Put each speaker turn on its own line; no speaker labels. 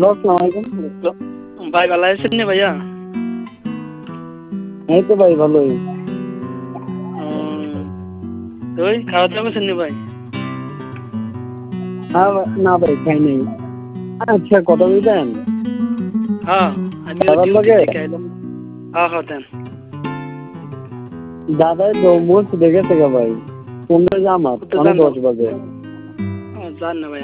Hello, আসসালামু আলাইকুম।
ভাই ভালো আছেন নি ভাইয়া?
এই তো ভাই ভালোই।
ওই খাওয়া দাওয়া করছেন নি ভাই?
না ভাই খাই নাই। আচ্ছা কথা বলবেন
হ্যাঁ, আমি
দাদার
ডিউটি
লগে?
থেকে আইলাম। হ্যাঁ হ্যাঁ দেন।
দাদাই তো মোট দেখেছে গা ভাই, 15 জামাত
তো
অনেক
যান না,
10 বাজে।
যান না ভাই।